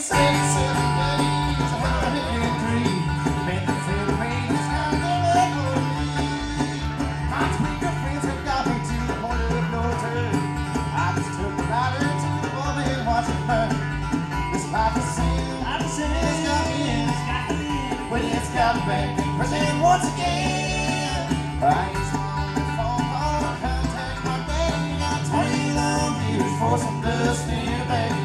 President once again. I used my phone call to contact my daddy. Got 20 long years for some dust in a bag.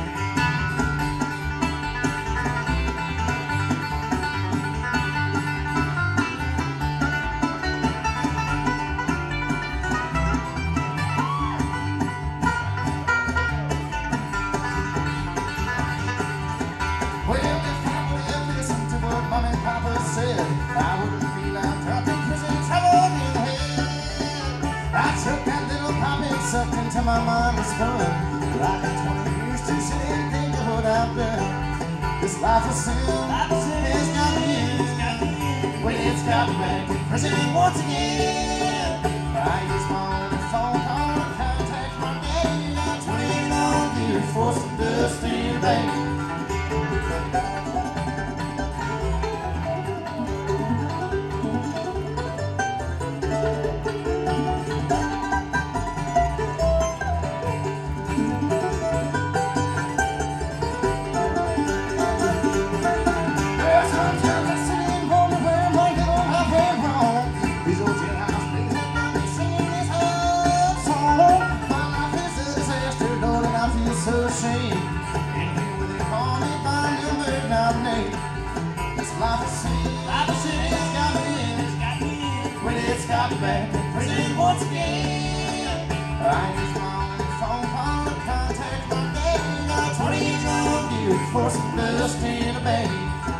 Well, if I would have listened to what Mom and Papa said, I wouldn't be locked up in prison, trouble in hell. I took that little pop and sucked into my mama's fun. Like in 20 years to sit and think of what I've done. This life of sin has got me in. Well, it's got me back in prison once again. I used my only phone call to contact my daddy. Got 20 long years for some dust in a bag. So ashamed, and here with it call me by number, not name. This life of sin has got me in. When it's got me back in prison once again. I used my only phone call to contact my daddy. Got 20 long years for some dust in a bag.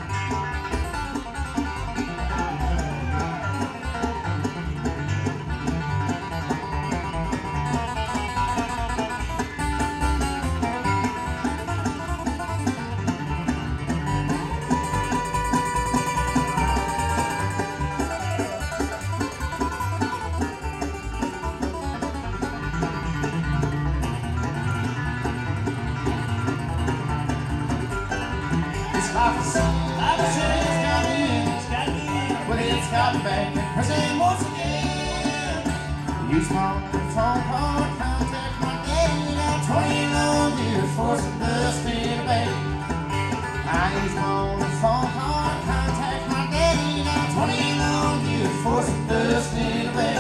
Life of sin has got me in. Well, it's got me back in prison once again. Use my only phone call to contact my daddy. Got 20 long years for some dust in a bag. I use my only phone call to contact my daddy. Got 20 long years for some dust in a bag.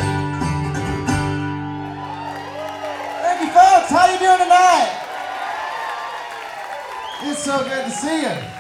Thank you, folks. How you doing tonight? It's so good to see you.